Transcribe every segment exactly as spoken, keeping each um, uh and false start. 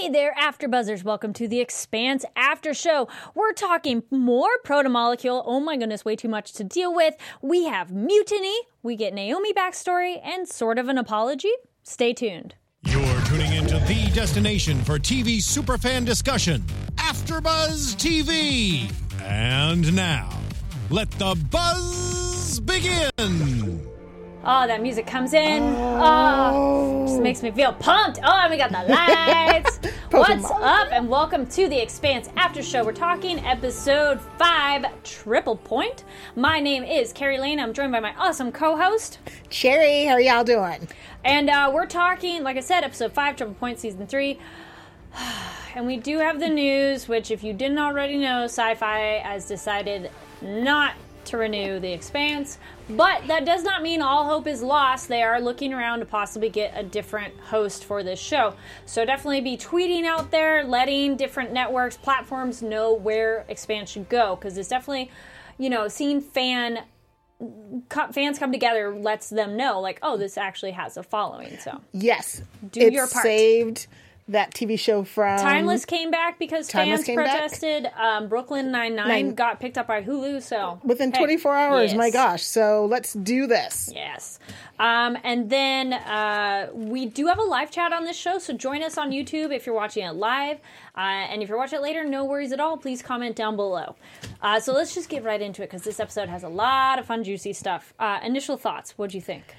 Hey there, AfterBuzzers. Welcome to the Expanse After Show. We're talking more Protomolecule. Oh my goodness, way too much to deal with. We have Mutiny, we get Naomi backstory, and sort of an apology. Stay tuned. You're tuning into the destination for T V superfan discussion, AfterBuzz T V. And now, let the buzz begin. Oh, that music comes in. Oh, oh just makes me feel pumped. Oh, and we got the lights. What's up? And welcome to the Expanse After Show. We're talking episode five, Triple Point. My name is Carrie Lane. I'm joined by my awesome co-host, Cherry. How are y'all doing? And uh, we're talking, like I said, episode five, Triple Point, season three. And we do have the news, which if you didn't already know, Sci-Fi has decided not to renew the Expanse, but that does not mean all hope is lost. They are looking around to possibly get a different host for this show. So definitely be tweeting out there, letting different networks, platforms know where Expanse should go, because it's definitely, you know, seeing fan fans come together lets them know, like, oh, this actually has a following. So yes, do it's your part. Saved that T V show from Timeless came back because Timeless fans protested. Um, Brooklyn Nine-Nine Nine. got picked up by Hulu. So within hey, twenty-four hours. yes. My gosh! So let's do this. Yes. Um, and then uh, we do have a live chat on this show, so join us on YouTube if you're watching it live. Uh, and if you're watching it later, no worries at all. Please comment down below. Uh, so let's just get right into it, because this episode has a lot of fun, juicy stuff. Uh, initial thoughts. What'd you think?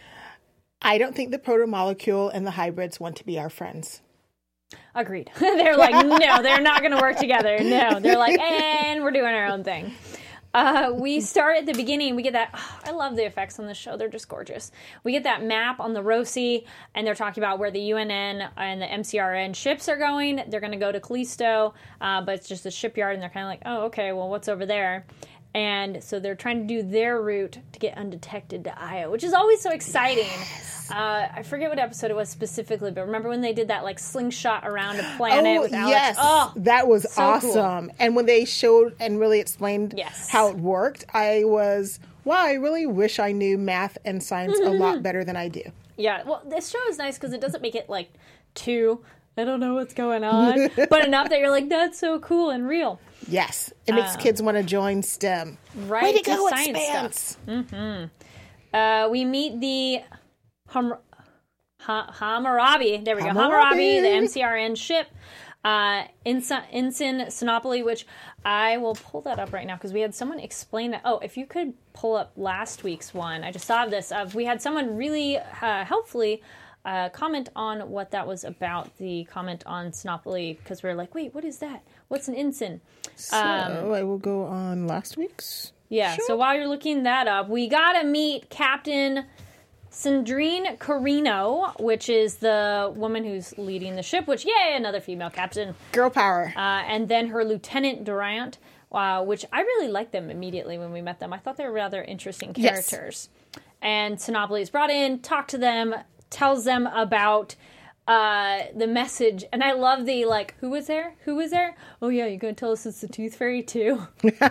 I don't think the protomolecule and the hybrids want to be our friends. Agreed. They're like, no, they're not going to work together. No, they're like, and we're doing our own thing. Uh, we start at the beginning. We get that. Oh, I love the effects on this show. They're just gorgeous. We get that map on the Roci, and they're talking about where the U N N and the M C R N ships are going. They're going to go to Callisto, uh, but it's just a shipyard, and they're kind of like, oh, okay, well, what's over there? And so they're trying to do their route to get undetected to Io, which is always so exciting. Yes. Uh, I forget what episode it was specifically, but remember when they did that like slingshot around a planet oh, with Alex? Yes, oh, that was so awesome. Cool. And when they showed and really explained yes. how it worked, I was, wow, I really wish I knew math and science a lot better than I do. Yeah, well, this show is nice because it doesn't make it like too, I don't know what's going on, but enough that you're like, that's so cool and real. Yes, it makes um, kids want to join STEM. Right, way to go, science Expanse. Stuff. Mm-hmm. Uh, we meet the hum- ha- Hammurabi. There we go, Hammurabi, Hammurabi, the M C R N ship. Uh, Ensign Sinopoli, which I will pull that up right now because we had someone explain that. Oh, if you could pull up last week's one, I just saw this. Uh, we had someone really uh, helpfully uh, comment on what that was about. The comment on Sinopoli, because we were like, wait, what is that? What's an ensign? So um, I will go on last week's. Yeah. Sure. So while you're looking that up, we gotta meet Captain Sandrine Carino, which is the woman who's leading the ship, which, yay, another female captain. Girl power. Uh, and then her Lieutenant Durant, uh, which I really liked them immediately when we met them. I thought they were rather interesting characters. Yes. And Sinopoli is brought in, talked to them, tells them about uh, the message. And I love the, like, who was there? Who was there? Oh, yeah, you're going to tell us it's the Tooth Fairy, too?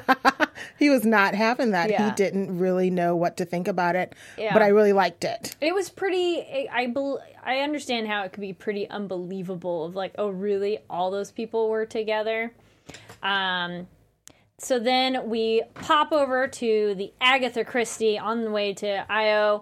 He was not having that. Yeah. He didn't really know what to think about it, yeah. but I really liked it. It was pretty, I, I, I understand how it could be pretty unbelievable of like, oh, really? All those people were together? Um, so then we pop over to the Agatha Christie on the way to Io.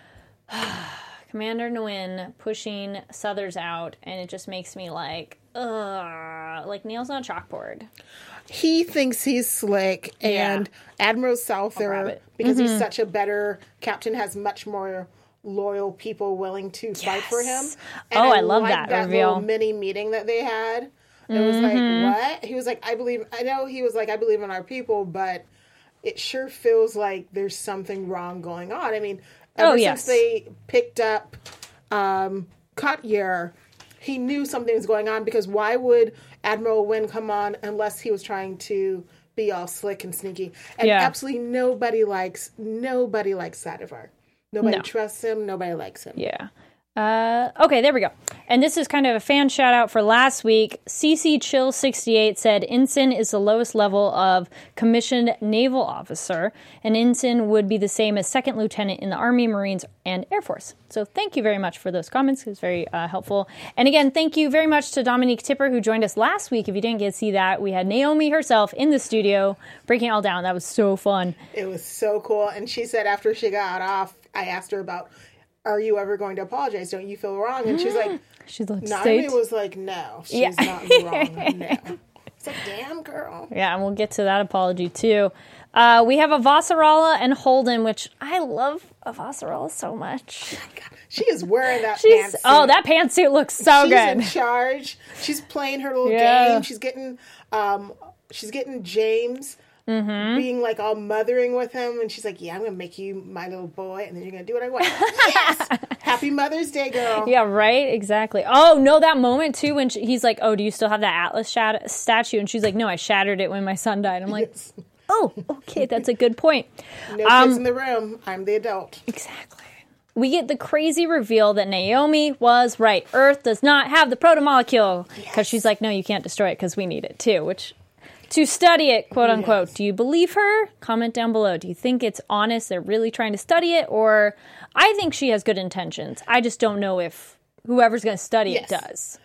Commander Nguyen pushing Southers out, and it just makes me like, ugh, like nails on a chalkboard. He thinks he's slick, and yeah. Admiral Souther, because mm-hmm. he's such a better captain, has much more loyal people willing to yes. fight for him. And oh, I, I love liked that, that reveal. little mini meeting that they had. It mm-hmm. was like, what? He was like, I believe, I know he was like, I believe in our people, but it sure feels like there's something wrong going on. I mean, ever oh, since yes. they picked up um, Kotyer, he knew something was going on, because why would Admiral Nguyen come on unless he was trying to be all slick and sneaky? And yeah. absolutely nobody likes nobody likes Sadivar. Nobody no. trusts him. Nobody likes him. Yeah. Uh, okay, there we go. And this is kind of a fan shout out for last week. C C Chill sixty-eight said ensign is the lowest level of commissioned naval officer, and ensign would be the same as second lieutenant in the Army, Marines, and Air Force. So thank you very much for those comments. It was very uh, helpful. And again, thank you very much to Dominique Tipper, who joined us last week. If you didn't get to see that, we had Naomi herself in the studio breaking it all down. That was so fun. It was so cool. And she said after she got off, I asked her about, are you ever going to apologize? Don't you feel wrong? And she's like, she's like, Naomi was like, no, she's yeah. not wrong. No. It's like, damn, girl. Yeah, and we'll get to that apology too. Uh, we have Avasarala and Holden, which I love Avasarala so much. Oh my God. She is wearing that She's, pantsuit. Oh, that pantsuit looks so she's good. She's in charge. She's playing her little Yeah. game. She's getting, um, she's getting James mm-hmm. being like all mothering with him, and she's like, "Yeah, I'm gonna make you my little boy, and then you're gonna do what I want." Yes, Happy Mother's Day, girl. Yeah, right. Exactly. Oh no, that moment too when she, he's like, "Oh, do you still have that Atlas shat- statue?" And she's like, "No, I shattered it when my son died." I'm like, Yes. "Oh, okay, that's a good point." No Um, kids in the room. I'm the adult. Exactly. We get the crazy reveal that Naomi was right. Earth does not have the protomolecule. Because Yes. she's like, no, you can't destroy it because we need it too. Which, to study it, quote unquote. Yes. Do you believe her? Comment down below. Do you think it's honest? They're really trying to study it? Or I think she has good intentions. I just don't know if whoever's going to study Yes. it does.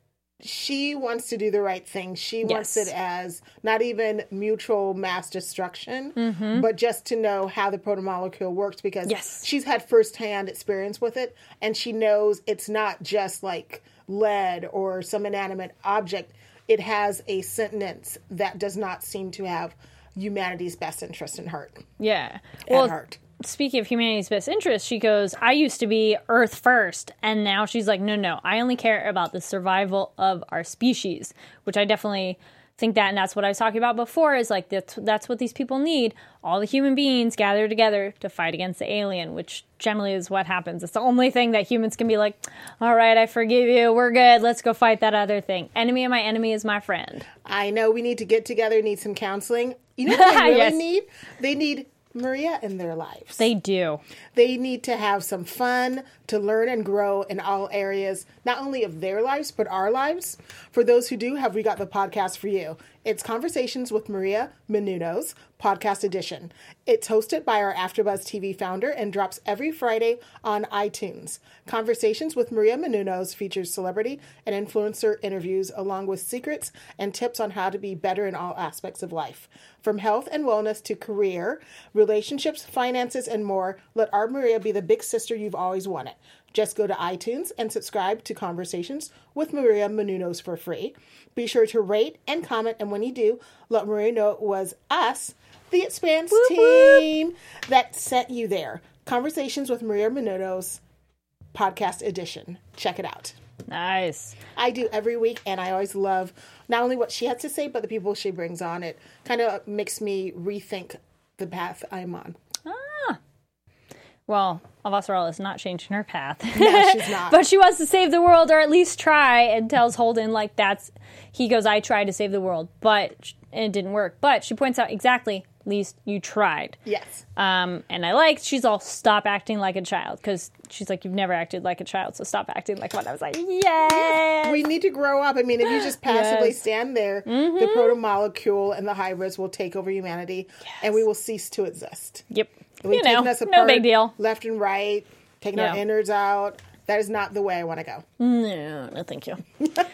She wants to do the right thing. She wants Yes. it as not even mutual mass destruction, Mm-hmm. but just to know how the protomolecule works because Yes. she's had firsthand experience with it, and she knows it's not just like lead or some inanimate object. It has a sentence that does not seem to have humanity's best interest in heart. Yeah. At Well, heart. speaking of humanity's best interest, she goes, I used to be Earth first. And now she's like, no, no, I only care about the survival of our species, which I definitely think that. And that's what I was talking about before is like, that's, that's what these people need. All the human beings gather together to fight against the alien, which generally is what happens. It's the only thing that humans can be like, all right, I forgive you. We're good. Let's go fight that other thing. Enemy of my enemy is my friend. I know we need to get together, need some counseling. You know what they really Yes. need? They need Maria in their lives. They do. They need to have some fun, to learn and grow in all areas, not only of their lives, but our lives. For those who do, have we got the podcast for you. It's Conversations with Maria Menounos, podcast edition. It's hosted by our AfterBuzz T V founder and drops every Friday on iTunes. Conversations with Maria Menounos features celebrity and influencer interviews along with secrets and tips on how to be better in all aspects of life. From health and wellness to career, relationships, finances, and more, let our Maria be the big sister you've always wanted. Just go to iTunes and subscribe to Conversations with Maria Menounos for free. Be sure to rate and comment, and when you do, let Maria know it was us, the Expanse Whoop, team, that sent you there. Conversations with Maria Menounos, podcast edition. Check it out. Nice. I do every week, and I always love not only what she has to say, but the people she brings on. It kind of makes me rethink the path I'm on. Ah. Well, Avasarala is not changing her path. No, she's not. But she wants to save the world, or at least try, and tells Holden, like, that's... He goes, I tried to save the world, but... And it didn't work. But she points out, exactly, at least you tried. Yes. Um, and I like, she's all, stop acting like a child. Because she's like, you've never acted like a child, so stop acting like one. I was like, yes! We need to grow up. I mean, if you just passively Yes. stand there, Mm-hmm. the protomolecule and the hybrids will take over humanity, and we will cease to exist. Yep. We've You know, taken us no apart, big deal. left and right, taking our Yeah. innards out. That is not the way I want to go. No, no, thank you.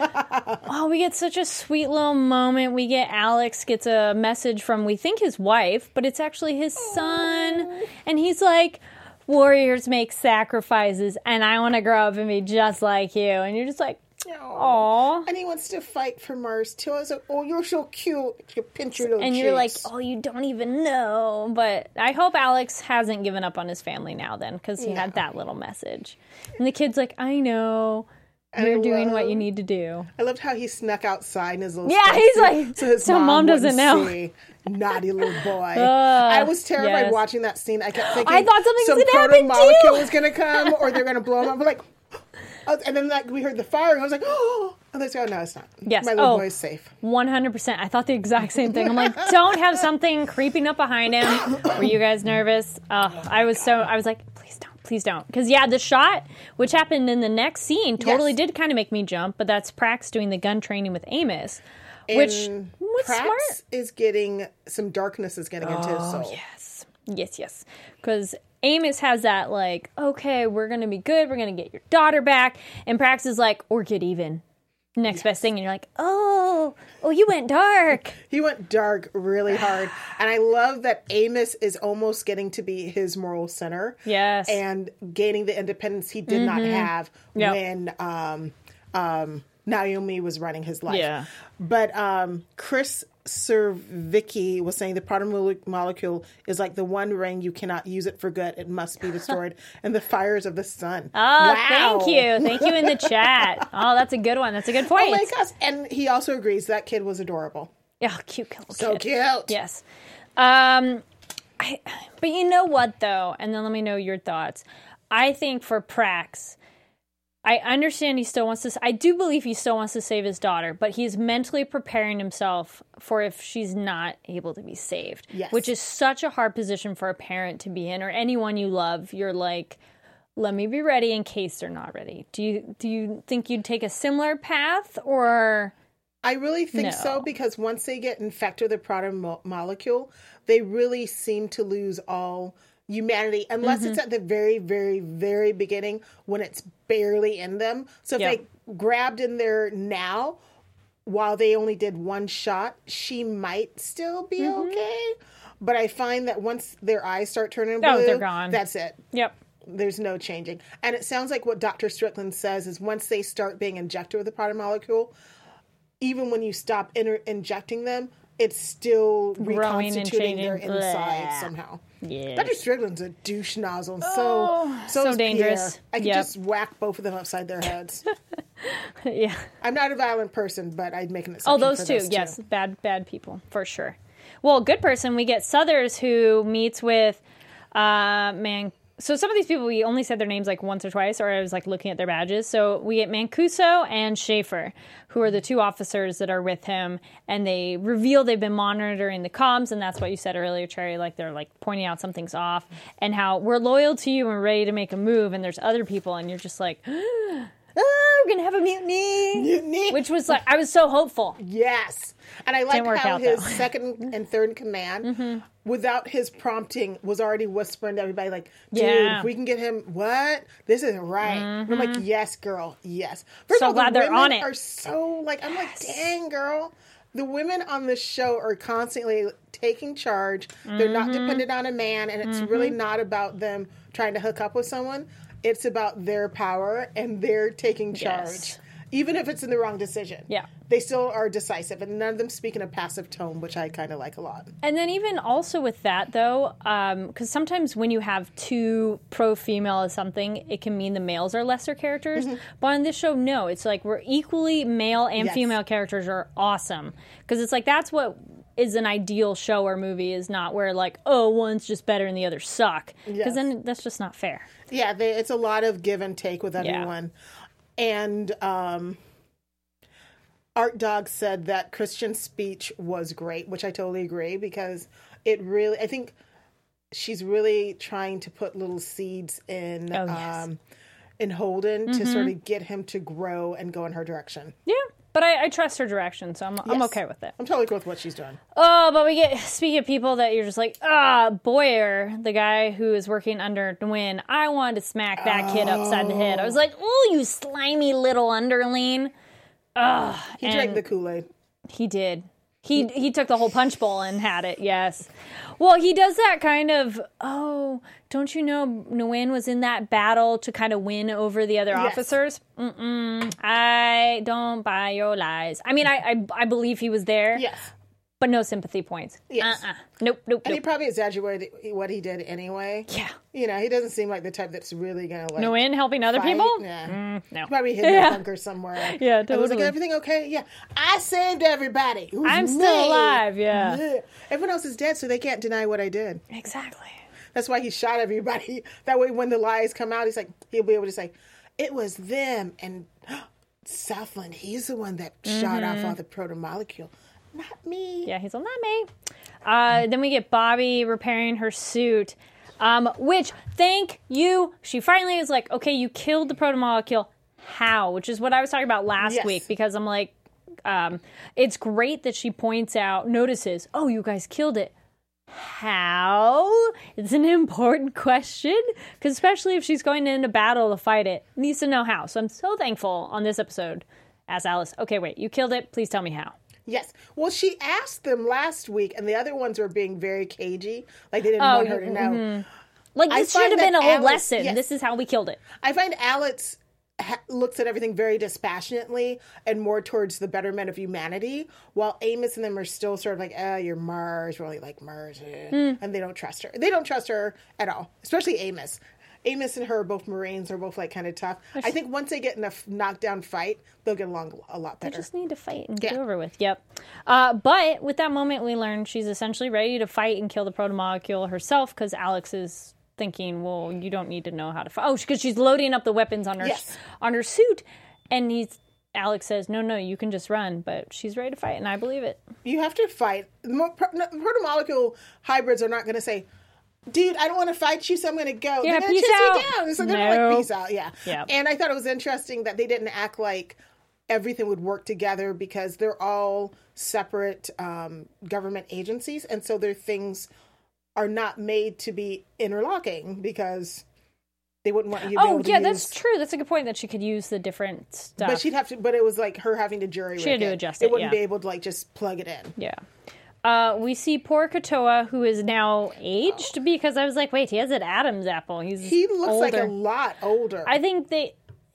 Oh, we get such a sweet little moment. We get Alex gets a message from, we think, his wife, but it's actually his son. And he's like, warriors make sacrifices, and I want to grow up and be just like you. And you're just like, aw. And he wants to fight for Mars too. I was like, oh, you're so cute. You pinch your little And you're like, cheeks. oh, you don't even know. But I hope Alex hasn't given up on his family now then, because he No. had that little message. And the kid's like, I know. And You're I doing what love- you need to do. I loved how he snuck outside in his little Yeah, spacesuit he's like, so his so mom, mom doesn't wouldn't know. see. Naughty little boy. I was terrified yes. watching that scene. I kept thinking I thought something some was gonna happen, proto-molecule too. was going to come or they're going to blow him up. But like, oh, and then like we heard the firing. I was like, oh, and they go, no, it's not. Yes. My little Oh. boy's safe. one hundred percent. I thought the exact same thing. I'm like, don't have something creeping up behind him. Were you guys nervous? Oh, I was so, I was like, please don't, please don't. Because, yeah, the shot, which happened in the next scene, totally Yes. did kind of make me jump, but that's Prax doing the gun training with Amos, which And was Prax smart. is getting, some darkness is getting into his Oh, soul. yes. Yes, yes. Because Amos has that, like, okay, we're going to be good. We're going to get your daughter back. And Prax is like, or get even. Next best thing. And you're like, oh, oh, you went dark. He went dark really hard. And I love that Amos is almost getting to be his moral center. Yes. And gaining the independence he did not have Yep. when um, um, Naomi was running his life. Yeah. But um, Chris Servicki was saying the proton mole- molecule is like the one ring you cannot use it for good. It must be destroyed in the fires of the sun. Oh, Wow. thank you. Thank you in the chat. Oh, that's a good one. That's a good point. Oh my gosh. And he also agrees that kid was adorable. Oh, cute little So kid. cute. Yes. Um, I, but you know what, though? And then let me know your thoughts. I think for Prax, I understand he still wants to... I do believe he still wants to save his daughter, but he's mentally preparing himself for if she's not able to be saved. Yes. Which is such a hard position for a parent to be in, or anyone you love. You're like, let me be ready in case they're not ready. Do you do you think you'd take a similar path, or... I really think No. so, because once they get infected with the proton mo- molecule, they really seem to lose all humanity, unless Mm-hmm. it's at the very, very, very beginning when it's barely in them. So if Yep. they grabbed in there now, while they only did one shot, she might still be Mm-hmm. okay. But I find that once their eyes start turning blue, Oh, they're gone. that's it. Yep. There's no changing. And it sounds like what Doctor Strickland says is once they start being injected with the proton molecule, even when you stop inter- injecting them, it's still Growing and reconstituting their changing. inside Bleh. somehow. Yeah. Doctor Strickland's a douche nozzle. And so, Oh, so, so is dangerous. Pierre. I could Yep. just whack both of them upside their heads. Yeah. I'm not a violent person, but I'd make an exception Oh, those for two. those Yes. Bad, bad people, for sure. Well, good person, we get Southers, who meets with, uh, man. So some of these people, we only said their names like once or twice, or I was like looking at their badges. So we get Mancuso and Schaefer, who are the two officers that are with him, and they reveal they've been monitoring the comms, and that's what you said earlier, Cherry, like they're like pointing out something's off, and how we're loyal to you and we're ready to make a move, and there's other people, and you're just like, oh, we're gonna have a mutiny. Mutiny. Which was like, I was so hopeful. Yes. And I like work how out, his though. second and third in command, Mm-hmm. without his prompting, was already whispering to everybody, like, dude, Yeah. if we can get him, what? This isn't right. And I'm like, yes, girl, yes. First So of all, glad the they're women on it. are so, like, I'm like, dang, girl. The women on this show are constantly taking charge. They're not Mm-hmm. dependent on a man, and it's really not about them trying to hook up with someone. It's about their power, and they're taking charge. Yes. Even if it's in the wrong decision. Yeah. They still are decisive, and none of them speak in a passive tone, which I kind of like a lot. And then even also with that, though, because sometimes when you have two pro-female as something, it can mean the males are lesser characters. But on this show, no. It's like we're equally male and Yes. female characters are awesome. Because it's like that's what is an ideal show or movie, is not where like, oh, one's just better and the others suck. Because Yes. then that's just not fair. Yeah, they, it's a lot of give and take with Yeah. everyone. And um, Art Dog said that Christian's speech was great, which I totally agree, because it really, I think she's really trying to put little seeds in, Oh, yes. um, in Holden to sort of get him to grow and go in her direction. Yeah. But I, I trust her direction, so I'm, I'm Yes. okay with it. I'm totally cool with what she's doing. Oh, but we get, speaking of people that you're just like, ah, Boyer, the guy who is working under Nguyen, I wanted to smack that kid upside the head. I was like, oh, you slimy little underling. Ugh. He and drank the Kool-Aid. He did. He he took the whole punch bowl and had it, yes. Well, he does that kind of, oh, don't you know Nguyen was in that battle to kind of win over the other Yes. officers? Mm-mm. I don't buy your lies. I mean, I, I, I believe he was there. Yes. But no sympathy points. Yes. Uh-uh. Nope, nope, And he nope. probably exaggerated what he did anyway. Yeah. You know, he doesn't seem like the type that's really going to like... No in helping other fight. people? Yeah. Mm, no. He probably hid in Yeah. a bunker somewhere. Yeah, And was like, totally. everything okay? Yeah. I saved everybody. It was I'm me. still alive, yeah. Yeah. Everyone else is dead, so they can't deny what I did. Exactly. That's why he shot everybody. That way when the lies come out, he's like, he'll be able to say, it was them. And Southland, he's the one that shot off all the protomolecule. Not me. Yeah, he's on that, me. Uh, then we get Bobby repairing her suit. Um, which, thank you. She finally is like, okay, you killed the protomolecule. How? Which is what I was talking about last Yes. week, because I'm like, um, it's great that she points out, notices, oh, you guys killed it. How? It's an important question, because especially if she's going into battle to fight it, needs to know how. So I'm so thankful on this episode. As Alice, okay, wait, you killed it. Please tell me how. Yes. Well, she asked them last week, and the other ones were being very cagey. Like, they didn't Oh, want her to know. mm-hmm. Like, I this should find have been a that whole Alice- lesson. yes. This is how we killed it. I find Alex ha- looks at everything very dispassionately and more towards the betterment of humanity, while Amos and them are still sort of like, oh, you're Mars, really like Mars. eh." Mm. And they don't trust her. They don't trust her at all, especially Amos. Amos and her are both Marines, are both like kind of tough. I think once they get in a f- knockdown fight, they'll get along a lot They better. just need to fight and get Yeah. over with. Yep. Uh, but with that moment, we learn she's essentially ready to fight and kill the protomolecule herself, because Alex is thinking, well, you don't need to know how to fight. Oh, because she's loading up the weapons on her Yes. on her suit, and he's Alex says, no, no, you can just run. But she's ready to fight, and I believe it. You have to fight. The mo- pro- no, protomolecule hybrids are not going to say, dude, I don't want to fight you, so I'm going to go. Yeah, They're going to peace chase out. you down. So they're No. like, peace out. Yeah. Yeah. And I thought it was interesting that they didn't act like everything would work together, because they're all separate um, government agencies. And so their things are not made to be interlocking, because they wouldn't want you to be Oh, able to yeah, use... that's true. That's a good point, that she could use the different stuff. But she'd have to, but it was like her having to jury rig She had to it. adjust It it, wouldn't yeah. be able to like just plug it in. Yeah. Uh, we see poor Katoa, who is now aged, because I was like, wait, he has an Adam's apple. He's He looks older. like a lot older. I think they,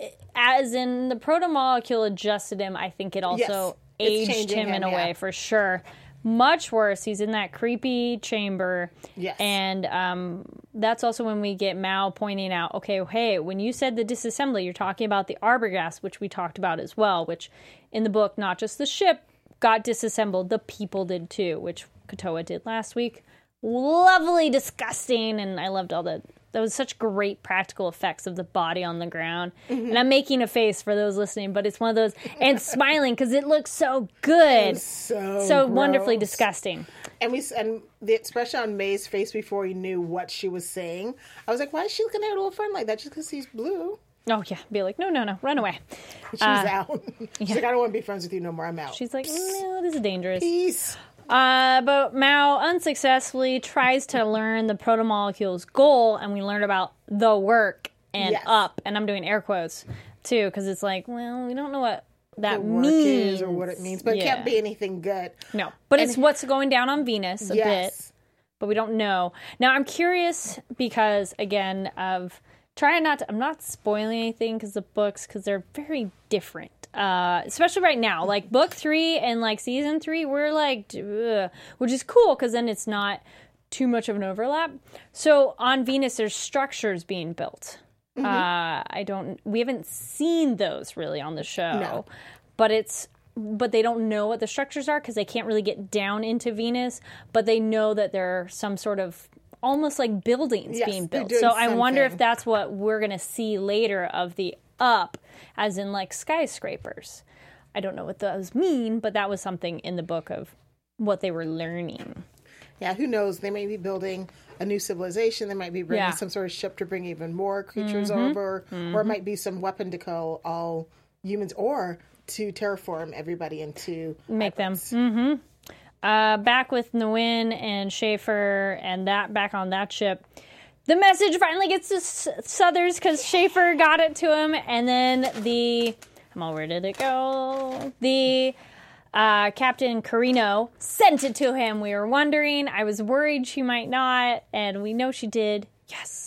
as in the protomolecule adjusted him, I think it also Yes, it's aged changing him in him, a yeah. way, for sure. Much worse. He's in that creepy chamber. Yes. And um, that's also when we get Mao pointing out, okay, hey, when you said the disassembly, you're talking about the Arbogast, which we talked about as well, which in the book, not just the ship got disassembled, the people did too, which Katoa did last week. Lovely, disgusting, and I loved all that. That was such great practical effects of the body on the ground. Mm-hmm. And I'm making a face for those listening, but it's one of those, and smiling because it looks so good. so So wonderfully gross. disgusting. And we and the expression on May's face before he knew what she was saying, I was like, why is she looking at her little friend like that? Just because he's blue? Oh, yeah. Be like, no, no, no, run away. She was out. She's like, I don't want to be friends with you no more. I'm out. She's like, no, this is dangerous. Peace. Uh, but Mao unsuccessfully tries to learn the protomolecule's goal, and we learn about the work and Yes. up, and I'm doing air quotes too, because it's like, well, we don't know what that The work means is or what it means, but it Yeah. can't be anything good. No, but And- it's what's going down on Venus a bit, Yes. but we don't know. Now I'm curious because again of trying not to. I'm not spoiling anything because the books because they're very different. Uh, especially right now, like book three and like season three, we're like, ugh, which is cool because then it's not too much of an overlap. So on Venus, there's structures being built. Mm-hmm. Uh, I don't. We haven't seen those really on the show, No. but it's. But they don't know what the structures are because they can't really get down into Venus. But they know that there are some sort of almost like buildings Yes, being they're built. doing So I wonder if something. that's what we're going to see later of the up, as in like skyscrapers. I don't know what those mean, but that was something in the book of what they were learning. Yeah, who knows? They may be building a new civilization. They might be bringing Yeah. some sort of ship to bring even more creatures Mm-hmm. over, or it might be some weapon to kill all humans, or to terraform everybody into Make them. hybrids. Mm-hmm. Uh, back with Nguyen and Schaefer and that back on that ship. The message finally gets to S- Southers because Schaefer got it to him, and then the come on, where did it go? The uh, Captain Carino sent it to him. We were wondering. I was worried she might not, and we know she did. Yes.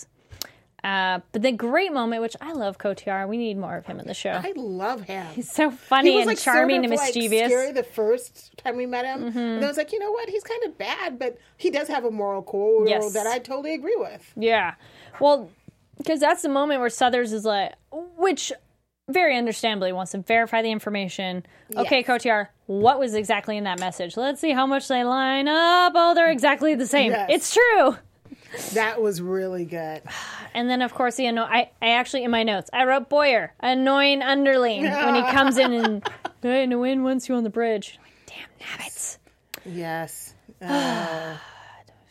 Uh, but the great moment, which I love Cotillard. We need more of him in the show. I love him. He's so funny He was and like charming sort of and like mischievous. scary the first time we met him, Mm-hmm. and I was like, you know what? He's kind of bad, but he does have a moral core Yes. that I totally agree with. Yeah. Well, because that's the moment where Southers is like, which very understandably wants to verify the information. Okay, Yes. Cotillard, what was exactly in that message? Let's see how much they line up. Oh, they're exactly the same. Yes. It's true. That was really good. And then, of course, the anno- I, I actually, in my notes, I wrote Boyer, annoying underling, when he comes in and, hey, Nguyen wants you on the bridge. Like, damn nabbits. Yes. Uh,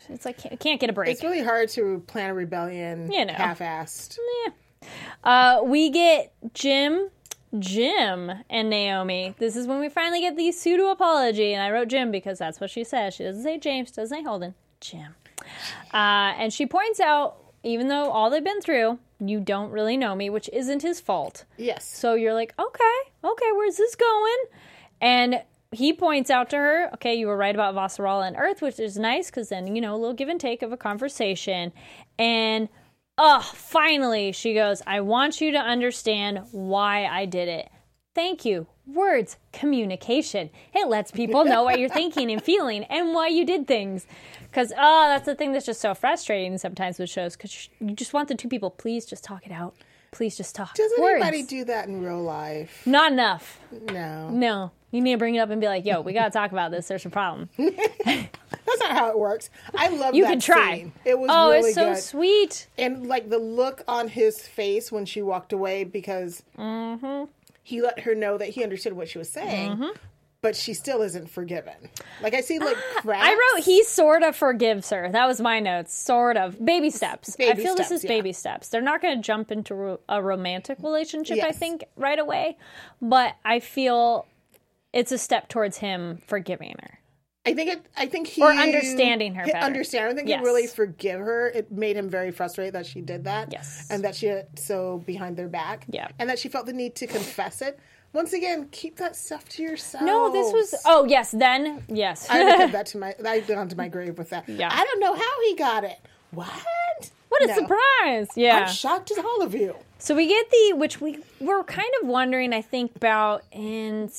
It's like, can't, can't get a break. It's really hard to plan a rebellion You know. half-assed. Yeah. Uh, we get Jim, Jim and Naomi. This is when we finally get the pseudo apology, and I wrote Jim because that's what she says. She doesn't say James, doesn't say Holden. Jim. Uh, and she points out, even though all they've been through, you don't really know me, which isn't his fault. Yes. So you're like, okay, okay, where's this going? And he points out to her, okay, you were right about Vasarala and Earth, which is nice because then, you know, a little give and take of a conversation. And, oh, finally, she goes, I want you to understand why I did it. Thank you. Words, communication. It lets people know what you're thinking and feeling and why you did things. Because, oh, that's the thing that's just so frustrating sometimes with shows. Because you just want the two people, please just talk it out. Please just talk. Does Words. anybody do that in real life? Not enough. No. No. You need to bring it up and be like, yo, we got to talk about this. There's a problem. That's not how it works. I love You that can try. scene. It was oh, really it's so good. sweet. And like the look on his face when she walked away because Mm-hmm. he let her know that he understood what she was saying, Mm-hmm. but she still isn't forgiven. Like I see like cracks. I wrote he sort of forgives her. That was my notes. Sort of. Baby steps. I Baby feel steps, this is yeah. baby steps. They're not going to jump into ro- a romantic relationship, I Yes. think, right away. But I feel it's a step towards him forgiving her. I think it. I think he Or understanding her he better. Understand. I think Yes. he really forgive her. It made him very frustrated that she did that. Yes. and that she had so behind their back. Yeah. and that she felt the need to confess it. Once again, keep that stuff to yourself. No, this was... Oh, yes. Then, yes. I would put that to my. I've gone to my grave with that. Yeah. I don't know how he got it. What? What a No. surprise. Yeah. I'm shocked as all of you. So we get the, which we were kind of wondering, I think, about in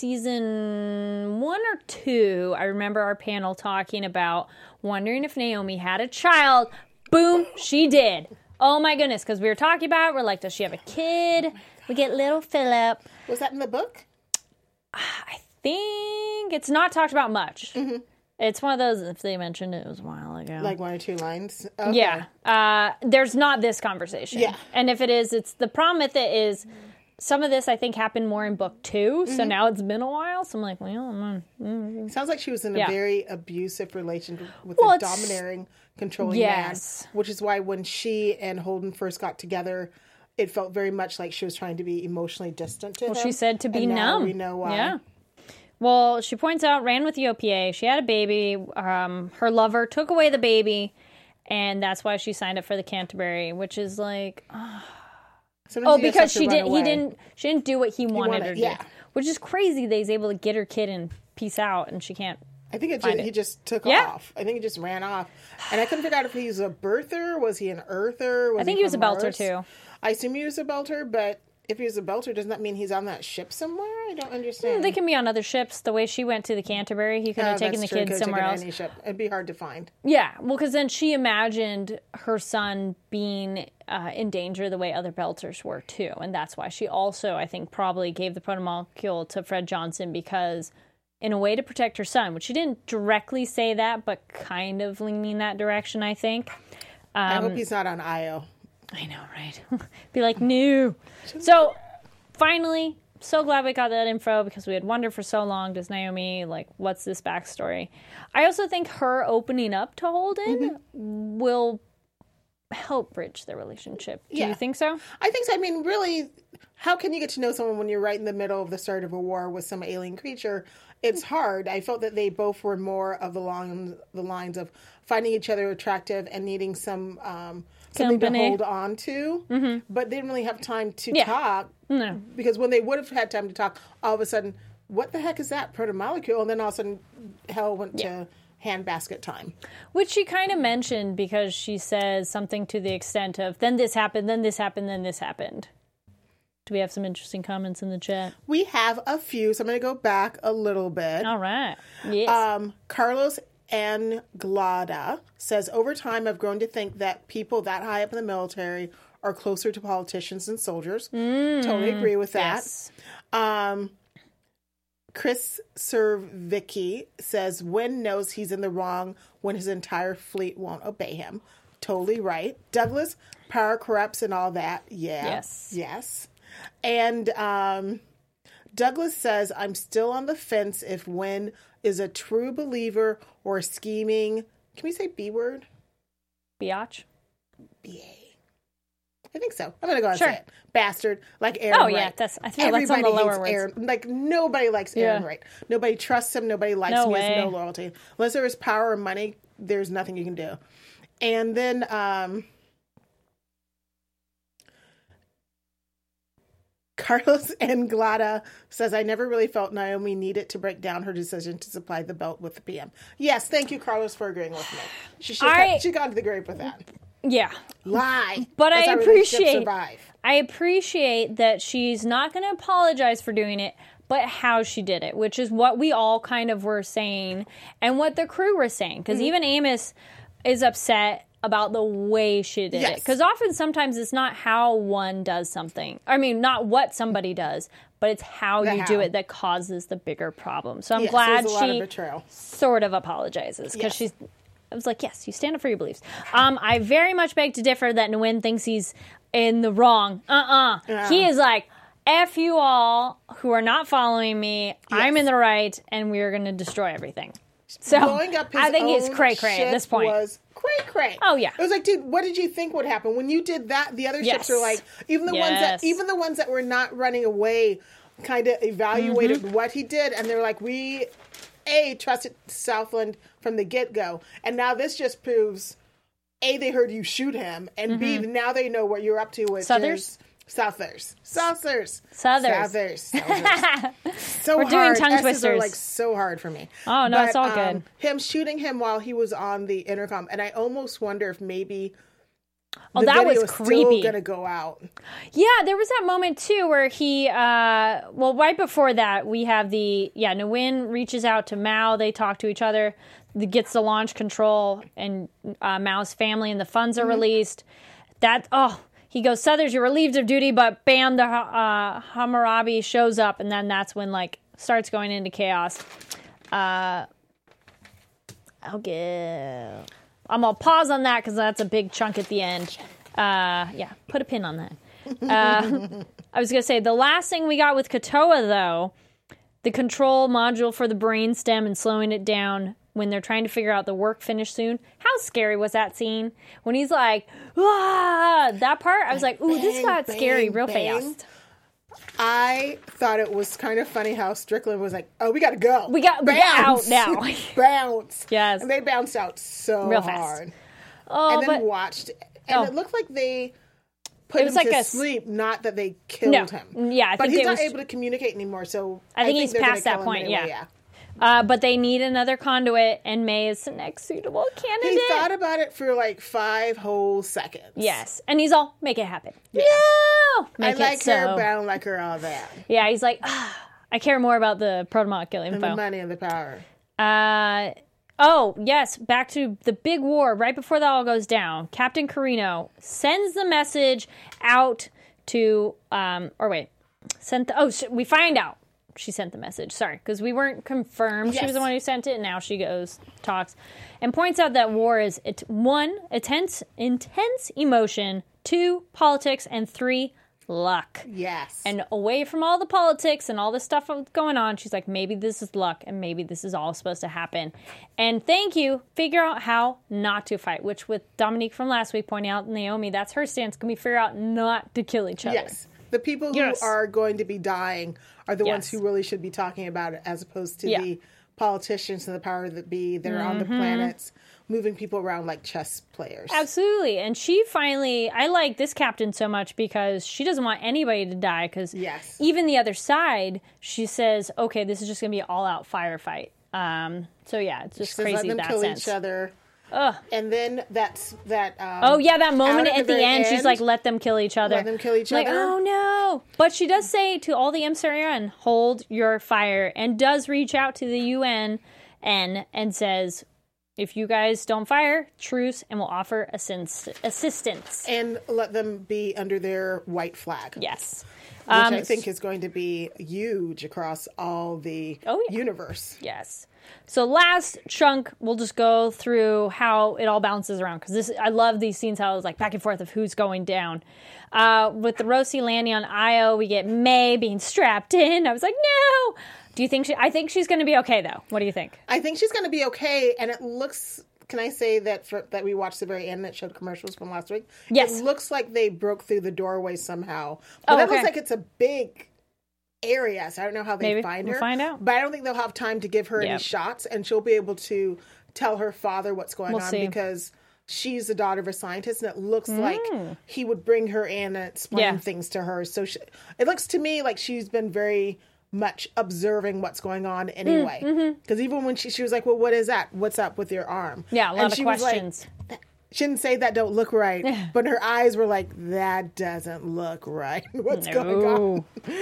season one or two. I remember our panel talking about wondering if Naomi had a child. Boom, she did. Oh my goodness, because we were talking about it. We're like, does she have a kid? We get little Philip. Was that in the book? I think it's not talked about much. Mm-hmm. It's one of those, if they mentioned it, it was a while ago. Like one or two lines? Okay. Yeah. Uh, there's not this conversation. Yeah. And if it is, it's the problem with it is some of this I think happened more in book two. So Mm-hmm. now it's been a while. So I'm like, well, mm, mm. Sounds like she was in a Yeah. very abusive relationship with Well, a it's- domineering, controlling Yes. man. Which is why when she and Holden first got together, it felt very much like she was trying to be emotionally distant to him. Well, she said to be and now numb. we know why. Yeah. Well, she points out, ran with the O P A. She had a baby. Um, her lover took away the baby. And that's why she signed up for the Canterbury, which is like, oh, Sometimes oh you just because have to she run did. He away. didn't. She didn't do what he wanted, wanted- her to yeah. do, which is crazy. That he's able to get her kid and peace out, and she can't. I think it find just, it. he just took Yeah. off. I think he just ran off. And I couldn't figure out if he was a birther. Was he an earther? Was I think he was a from belter Mars? too. I assume he was a belter, but if he was a belter, doesn't that mean he's on that ship somewhere? I don't understand. They can be on other ships. The way she went to the Canterbury, he could Oh, have taken the that's true. kids Could've somewhere taken else. Any ship. It'd be hard to find. Yeah, well, because then she imagined her son being uh, in danger the way other Belters were too, and that's why she also, I think, probably gave the protomolecule to Fred Johnson because, in a way, to protect her son. Which she didn't directly say that, but kind of leaning that direction. I think. I Um, hope he's not on Io. I know, right? Be like, no. So, finally, so glad we got that info because we had wondered for so long, does Naomi, like, what's this backstory? I also think her opening up to Holden Mm-hmm. will help bridge the relationship. Do Yeah. you think so? I think so. I mean, really, how can you get to know someone when you're right in the middle of the start of a war with some alien creature? It's hard. I felt that they both were more of the long the lines of finding each other attractive and needing some um, something Company. to hold on to, mm-hmm. but they didn't really have time to Yeah. talk. No. Because when they would have had time to talk, all of a sudden, what the heck is that protomolecule? And then all of a sudden, hell went Yeah. to handbasket time. Which she kind of mentioned because she says something to the extent of, then this happened, then this happened, then this happened. Do we have some interesting comments in the chat? We have a few, so I'm going to go back a little bit. All right. Yes. Um, Carlos Anglada says, over time, I've grown to think that people that high up in the military are closer to politicians than soldiers. Totally agree with that. yes. Um, Chris Servicki says, Wynn knows he's in the wrong when his entire fleet won't obey him. Totally right. Douglas, power corrupts and all that. Yeah. Yes. Yes. And um, Douglas says, I'm still on the fence if Wynn is a true believer or scheming. Can we say B word? Biatch? B A. I think so. I'm gonna go and Sure. say it. Bastard, like Aaron Oh, Wright. yeah, that's- I feel that's on Everybody the lower hates words. Aaron. Like nobody likes Aaron Yeah. Wright. Nobody trusts him. Nobody likes No him. He way. has no loyalty. Unless there is power or money, there's nothing you can do. And then um, Carlos Anglada says, I never really felt Naomi needed to break down her decision to supply the belt with the P M. Yes, thank you, Carlos, for agreeing with me. She should I- have she gone to the grave with that. Yeah. Lie. But That's I how relationships appreciate survive. I appreciate that she's not going to apologize for doing it, but how she did it, which is what we all kind of were saying and what the crew were saying. Because Mm-hmm. even Amos is upset about the way she did it. Yes. Because often, sometimes it's not how one does something. I mean, not what somebody does, but it's how The you do how. it that causes the bigger problem. So I'm Yes, glad there's a lot of she betrayal. sort of apologizes because Yes. she's. I was like, yes, you stand up for your beliefs. Um, I very much beg to differ that Nguyen thinks he's in the wrong. Uh-uh. Yeah. He is like, F you all who are not following me. I'm in the right, and we are going to destroy everything. So Blowing up his I think it's own cray cray at ship this point. Was cray cray. Oh, yeah. It was like, dude, what did you think would happen when you did that? The other ships Yes. are like, even the ones Yes. that even the ones that were not running away, kind of evaluated Mm-hmm. what he did, and they're like, we a trusted Southland from the get go, and now this just proves a they heard you shoot him, and b now they know what you're up to, which Southers? is Southers, Southers, Southers. Southers. Southers. So We're doing hard. tongue S's are twisters. like so hard for me. Oh, no, it's all good. Him shooting him while he was on the intercom, and I almost wonder if maybe Oh, the that video was is creepy. still gonna go out. Yeah, there was that moment too where he, uh, well, right before that, we have the, yeah, Nguyen reaches out to Mao. They talk to each other, the, gets the launch control, and uh, Mao's family and the funds are Mm-hmm. released. That, oh, he goes, Southers, you're relieved of duty, but bam, the uh, Hammurabi shows up, and then that's when, like, starts going into chaos. Uh, I'll give. I'm gonna pause on that because that's a big chunk at the end. Uh, yeah, put a pin on that. Uh, I was gonna say the last thing we got with Katoa though, the control module for the brain stem and slowing it down when they're trying to figure out the work finish soon. How scary was that scene when he's like, ah, that part? I was like, ooh, this Bang, got scary bang, real bang. fast. I thought it was kind of funny how Strickland was like, "Oh, we gotta go. We got- we got out now." Bounce. Yes. And they bounced out so Real fast. hard. Oh, and then but watched, and Oh. it looked like they put It was him like to a s- sleep, not that they killed No. him. Yeah, I but think he's it not was- able to communicate anymore. So I think he's they're gonna past that kill him point, anyway, yeah. Uh, but they need another conduit, and May is the next suitable candidate. He thought about it for like five whole seconds. Yes, and he's all, make it happen. Yeah. No! I Make like it so. her, but I don't like her all that. Yeah, he's like, ah, I care more about the proto-molecule And the info. money and the power. Uh, oh, yes, back to the big war right before that all goes down. Captain Carino sends the message out to, um, or wait, sent the, oh, sh- we find out she sent the message. Sorry, because we weren't confirmed she Yes. was the one who sent it, and now she goes, talks, and points out that war is, it, one, intense, intense emotion, two, politics, and three, luck. Yes. And away from all the politics and all the stuff going on, she's like, maybe this is luck and maybe this is all supposed to happen. And thank you, figure out how not to fight, which with Dominique from last week pointing out, Naomi, that's her stance. Can we figure out not to kill each other? Yes. The people who Yes. are going to be dying are the ones Yes. who really should be talking about it, as opposed to Yeah. the politicians and the power that be that are on the Mm-hmm. planets, moving people around like chess players. Absolutely. And she finally, I like this captain so much because she doesn't want anybody to die because Yes. even the other side, she says, okay, this is just going to be an all-out firefight. Um, so yeah, it's just Says, crazy let in them that kill sense. each other. Ugh. And then that's that. Um, Oh yeah, that moment out at the, very end, she's like, "Let them kill each other." Let them kill each Like, other. oh no! But she does say to all the M C R N, "Hold your fire," and does reach out to the U N and and says, "If you guys don't fire, truce, and we'll offer assist- assistance." and let them be under their white flag. Yes, Which Um, I think is going to be huge across all the Oh, yeah. universe. Yes. So last chunk, we'll just go through how it all bounces around because this I love these scenes how it's like back and forth of who's going down. Uh, with the Rosie landing on Io, we get May being strapped in. I was like, no. Do you think she? I think she's going to be okay though. What do you think? I think she's going to be okay, and it looks can I say that for, that we watched the very end that showed commercials from last week? Yes. It looks like they broke through the doorway somehow. But Oh, that okay. looks like it's a big area, so I don't know how they Maybe. find We'll her. find out. But I don't think they'll have time to give her Yep. any shots, and she'll be able to tell her father what's going We'll on see. because she's the daughter of a scientist, and it looks like he would bring her in and explain Mm. Yeah. things to her. So she, it looks to me like she's been very much observing what's going on anyway. Because even when she, she was like, well, what is that? What's up with your arm? Yeah, a lot And of she was like, questions. she didn't say that don't look right, but her eyes were like, that doesn't look right. What's going on?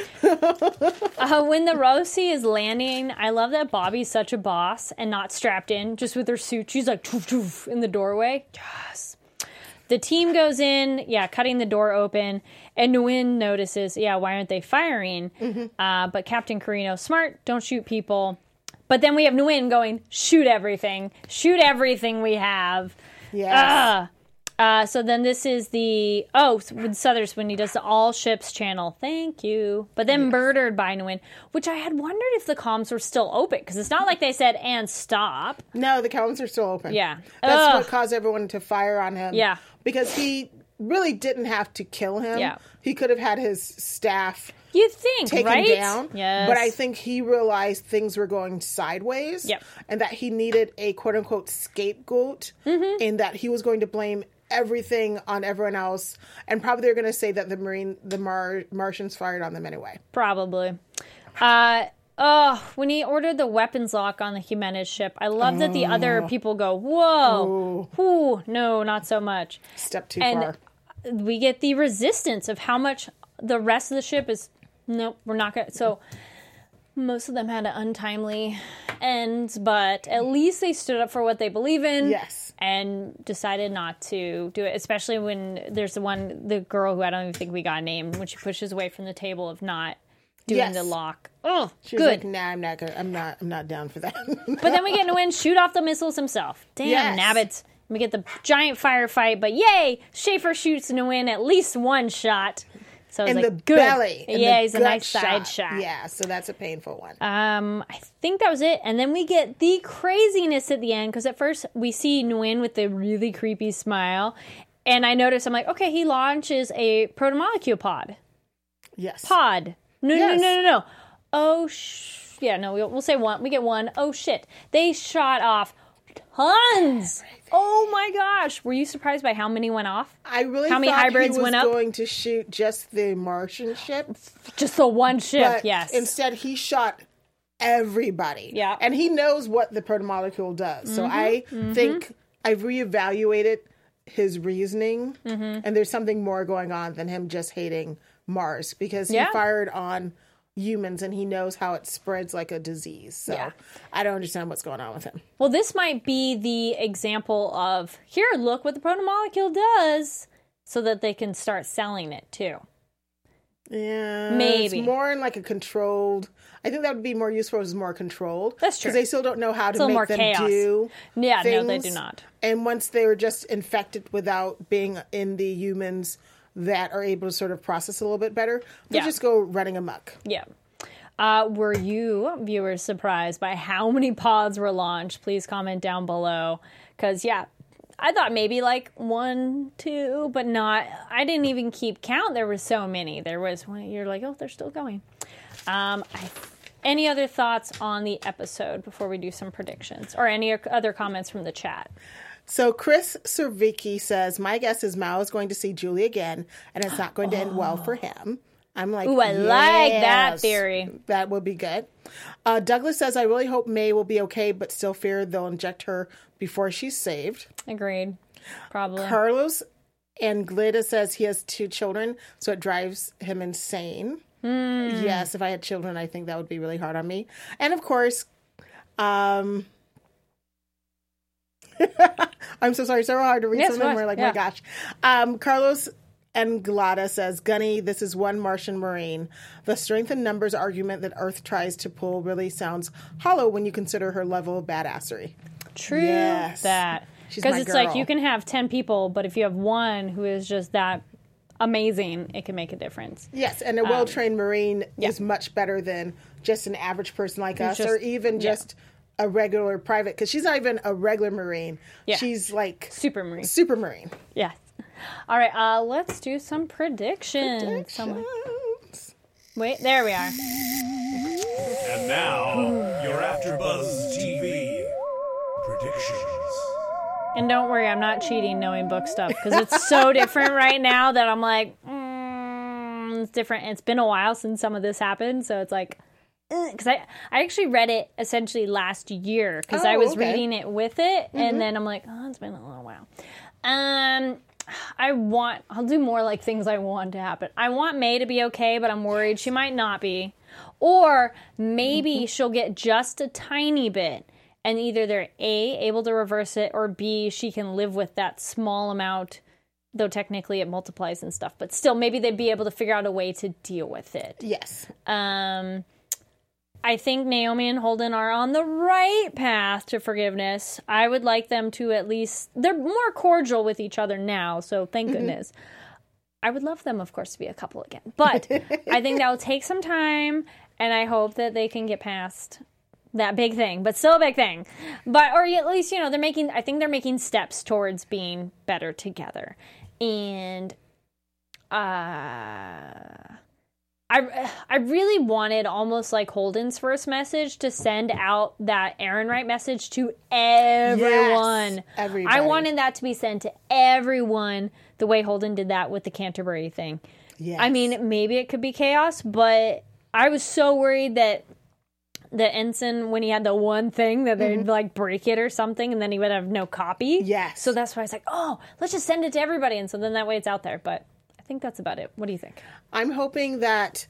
uh, when the Rosie is landing, I love that Bobby's such a boss and not strapped in, just with her suit. She's like toof, toof, in the doorway. Yes. The team goes in, yeah, cutting the door open, and Nguyen notices, yeah, why aren't they firing? Mm-hmm. Uh, but Captain Carino, smart, don't shoot people. But then we have Nguyen going, shoot everything, shoot everything we have. Yes. Ah. Uh, so then this is the, oh, with Southers when he does the all ships channel. Thank you. But then murdered by Nguyen, which I had wondered if the comms were still open, because it's not like they said, and stop. No, the columns are still open. Yeah. That's Ugh. what caused everyone to fire on him. Yeah. Because he really didn't have to kill him. Yeah. He could have had his staff You think, taken right? down. Yes. But I think he realized things were going sideways. Yep. And that he needed a quote unquote scapegoat, Mm-hmm. and that he was going to blame everything on everyone else. And probably they're going to say that the Marine, the Mar- Martians fired on them anyway. Probably. Uh, oh, when he ordered the weapons lock on the Jimenez ship, I love that the other people go, whoa, whoo, no, not so much. Step too And far. we get the resistance of how much the rest of the ship is, nope, we're not going to. So most of them had an untimely end, but at least they stood up for what they believe in. Yes. And decided not to do it, especially when there's the one, the girl who I don't even think we got named, when she pushes away from the table of not doing Yes. the lock. Oh, She was good. like, nah, I'm not gonna, I'm not, I'm not down for that. But then we get Nguyen shoot off the missiles himself. Damn, Yes. nabbits. We get the giant firefight, but yay! Schaefer shoots Nguyen at least one shot. So I was in like, the good. belly. in Yeah, the he's a gut nice side shot. Yeah, so that's a painful one. Um, I think that was it. And then we get the craziness at the end, because at first we see Nguyen with the really creepy smile. And I notice, I'm like, okay, he launches a protomolecule pod. Yes. Pod. No, Yes. no, no, no, no. Oh, sh- yeah, no, we'll, we'll say one. We get one. Oh, shit. They shot off tons. Oh, my gosh. Were you surprised by how many went off? I really How many thought hybrids he was went up? going to shoot just the Martian ship. Just the one ship, But yes. instead he shot everybody. Yeah. And he knows what the protomolecule does. So I Mm-hmm. think I've reevaluated his reasoning, Mm-hmm. and there's something more going on than him just hating Mars, because he Yeah. fired on humans and he knows how it spreads like a disease. So Yeah. I don't understand what's going on with him. Well, this might be the example of, here, look what the protomolecule does, so that they can start selling it too. Yeah, Maybe. it's more in like a controlled. I think that would be more useful as more controlled. That's true. Because they still don't know how to It's a little make more them chaos. do. Yeah, no, they things. do not. And once they were just infected without being in the humans that are able to sort of process a little bit better, they Yeah. just go running amok. Yeah. Uh, were you, viewers, surprised by how many pods were launched? Please comment down below. Because, yeah, I thought maybe like one, two, but not. I didn't even keep count. There were so many. There was one, you're like, oh, they're still going. Um, I, any other thoughts on the episode before we do some predictions? Or any other comments from the chat? So Chris Servicki says, my guess is Mao is going to see Julie again, and it's not going to end well for him. I'm like, Ooh, I like that yes, theory. That would be good. Uh, Douglas says, I really hope May will be okay, but still fear they'll inject her before she's saved. Agreed. Probably. Carlos and Glida says he has two children, so it drives him insane. Mm. Yes, if I had children, I think that would be really hard on me. And of course, um... I'm so sorry, so hard to read Yes, some of them. what? We're like, Yeah. my gosh. Um, Carlos and Glada says, Gunny, this is one Martian Marine. The strength in numbers argument that Earth tries to pull really sounds hollow when you consider her level of badassery. True Yes. that. She's Because my it's like girl. you can have ten people, but if you have one who is just that amazing, it can make a difference. Yes, and a well-trained Marine yeah. is much better than just an average person like us, just- or even yeah. just a regular private, because she's not even a regular Marine. Yeah. She's like Super Marine. super Marine. Yes. All right, uh, let's do some predictions. Someone- Predictions. Wait, there we are. And now, your AfterBuzz T V predictions. And don't worry, I'm not cheating knowing book stuff because it's so different right now that I'm like, mm, it's different. It's been a while since some of this happened, so it's like, because I, I actually read it essentially last year because Oh, I was okay. reading it with it, and then I'm like, oh, it's been a little while. Um, I want, I'll do more like things I want to happen. I want May to be okay, but I'm worried she might not be. Or maybe she'll get just a tiny bit. And either they're A, able to reverse it, or B, she can live with that small amount, though technically it multiplies and stuff. But still, maybe they'd be able to figure out a way to deal with it. Yes. Um, I think Naomi and Holden are on the right path to forgiveness. I would like them to at least... They're more cordial with each other now, so thank goodness. I would love them, of course, to be a couple again. But I think that will take some time, and I hope that they can get past... that big thing, but still a big thing. But, or at least, you know, they're making, I think they're making steps towards being better together. And, uh, I, I really wanted almost like Holden's first message to send out that Aaron Wright message to everyone. Yes, everybody. I wanted that to be sent to everyone the way Holden did that with the Canterbury thing. Yes. I mean, maybe it could be chaos, but I was so worried that the ensign, when he had the one thing that they'd mm-hmm. like break it or something, and then he would have no copy. Yes. So that's why I was like, oh, let's just send it to everybody, and so then that way it's out there. But I think that's about it. What do you think? I'm hoping that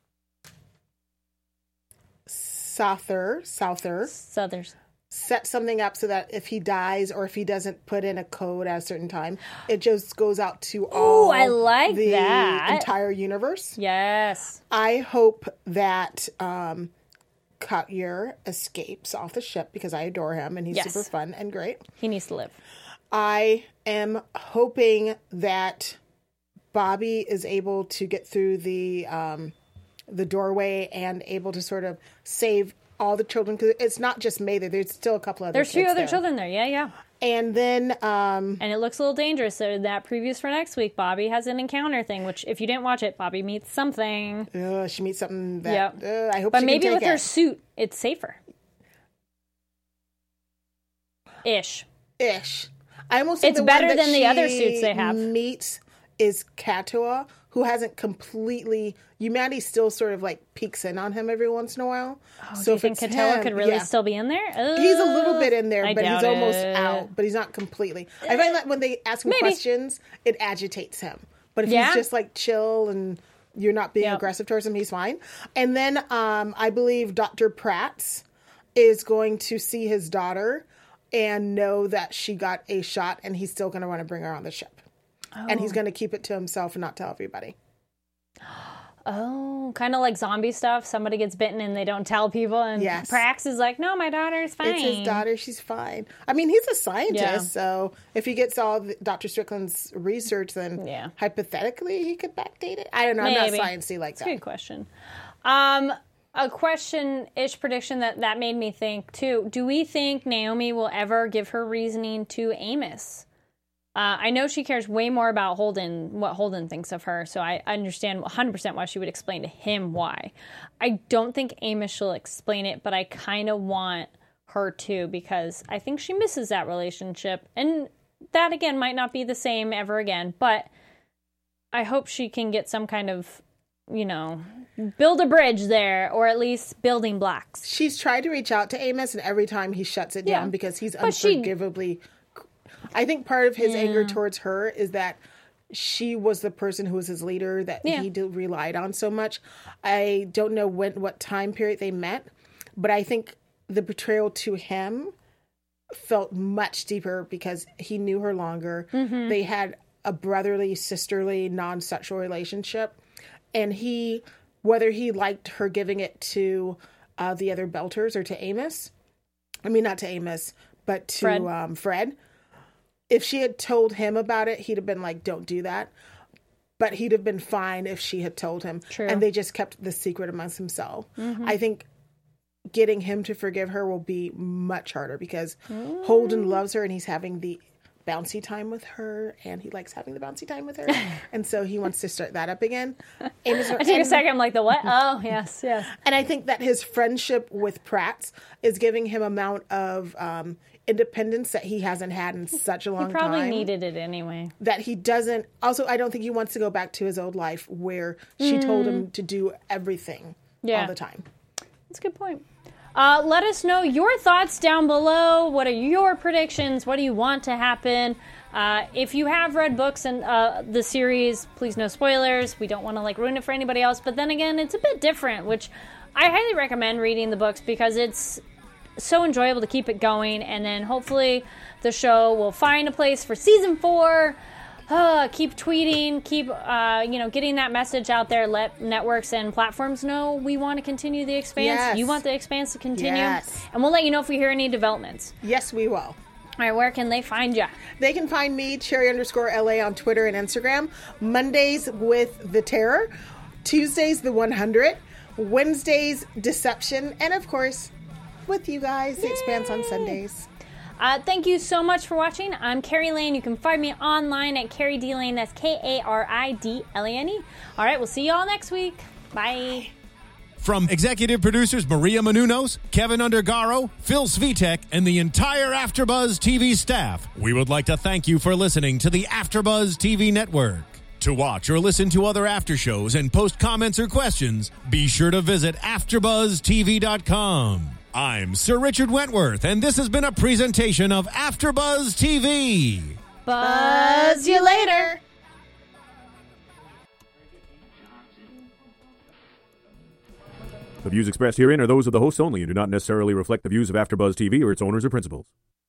Souther, Souther, Southers. set something up so that if he dies or if he doesn't put in a code at a certain time, it just goes out to all I like the that. entire universe. Yes. I hope that um, Cutyer escapes off the ship because I adore him and he's Yes. super fun and great. He needs to live. I am hoping that Bobby is able to get through the um, the doorway and able to sort of save all the children, because it's not just May there. There's still a couple other There's two kids other there. children there. Yeah, yeah. And then... Um, And it looks a little dangerous. So that previews for next week, Bobby has an encounter thing, which if you didn't watch it, Bobby meets something. uh, she meets something that... Yeah. Uh, I hope But she maybe can with take her it. suit, it's safer. Ish. Ish. I almost think It's the better one that than the other she suits they have. meets is Katua, who hasn't completely... Humanity still sort of like peeks in on him every once in a while. Oh, so do you if think it's Katella him- could really yeah. still be in there? He's a little Ugh. bit in there, I but he's doubt almost it. out. But he's not completely. I find that when they ask him Maybe. questions, it agitates him. But if Yeah? he's just like chill and you're not being Yep. aggressive towards him, he's fine. And then um, I believe Doctor Pratt is going to see his daughter and know that she got a shot, and he's still going to want to bring her on the ship. Oh. And he's going to keep it to himself and not tell everybody. Oh, kind of like zombie stuff. Somebody gets bitten and they don't tell people. And Yes. Prax is like, no, my daughter's fine. It's his daughter. She's fine. I mean, he's a scientist, Yeah. so if he gets all the, Doctor Strickland's research, then Yeah. hypothetically he could backdate it. I don't know. I'm Maybe. not sciencey like It's a that. good question. Um, a question-ish prediction that, that made me think, too. Do we think Naomi will ever give her reasoning to Amos? Uh, I know she cares way more about Holden, what Holden thinks of her, so I understand one hundred percent why she would explain to him why. I don't think Amos will explain it, but I kind of want her to, because I think she misses that relationship. And that, again, might not be the same ever again, but I hope she can get some kind of, you know, build a bridge there, or at least building blocks. She's tried to reach out to Amos, and every time he shuts it down Yeah. because he's But she- unforgivably. I think part of his Yeah. anger towards her is that she was the person who was his leader that Yeah. he did, relied on so much. I don't know when, what time period they met, but I think the betrayal to him felt much deeper because he knew her longer. Mm-hmm. They had a brotherly, sisterly, non-sexual relationship, and he, whether he liked her giving it to uh, the other Belters or to Amos, I mean not to Amos, but to Fred. Um, Fred. If she had told him about it, he'd have been like, don't do that. But he'd have been fine if she had told him. True. And they just kept the secret amongst themselves. Mm-hmm. I think getting him to forgive her will be much harder because mm. Holden loves her and he's having the bouncy time with her, and he likes having the bouncy time with her, and so he wants to start that up again. Amy's, I took and, a second, I'm like, the what? Oh, yes, yes. And I think that his friendship with Pratt is giving him amount of um, independence that he hasn't had in such a long time. He probably time, needed it anyway. That he doesn't, also, I don't think he wants to go back to his old life where she mm. told him to do everything yeah. all the time. That's a good point. Uh, let us know your thoughts down below. What are your predictions? What do you want to happen? Uh, if you have read books and uh, the series, please no spoilers. We don't want to like ruin it for anybody else. But then again, it's a bit different, which I highly recommend reading the books because it's so enjoyable to keep it going. And then hopefully the show will find a place for season four. Uh, keep tweeting, keep uh, you know, getting that message out there. Let networks and platforms know we want to continue the Expanse. Yes. You want the Expanse to continue, yes. and we'll let you know if we hear any developments. Yes, we will. All right, where can they find you? They can find me, Cherry underscore L A, on Twitter and Instagram. Mondays with The Terror, Tuesdays The one hundred, Wednesdays Deception, and of course, with you guys, The Expanse on Sundays. Uh, thank you so much for watching. I'm Carrie Lane. You can find me online at Carrie D Lane. That's K A R I D L A N E. All right, we'll see you all next week. Bye. From executive producers Maria Menounos, Kevin Undergaro, Phil Svitek, and the entire AfterBuzz T V staff, we would like to thank you for listening to the AfterBuzz T V network. To watch or listen to other after shows and post comments or questions, be sure to visit after buzz T V dot com. I'm Sir Richard Wentworth, and this has been a presentation of AfterBuzz T V. Buzz you later. The views expressed herein are those of the hosts only and do not necessarily reflect the views of AfterBuzz T V or its owners or principals.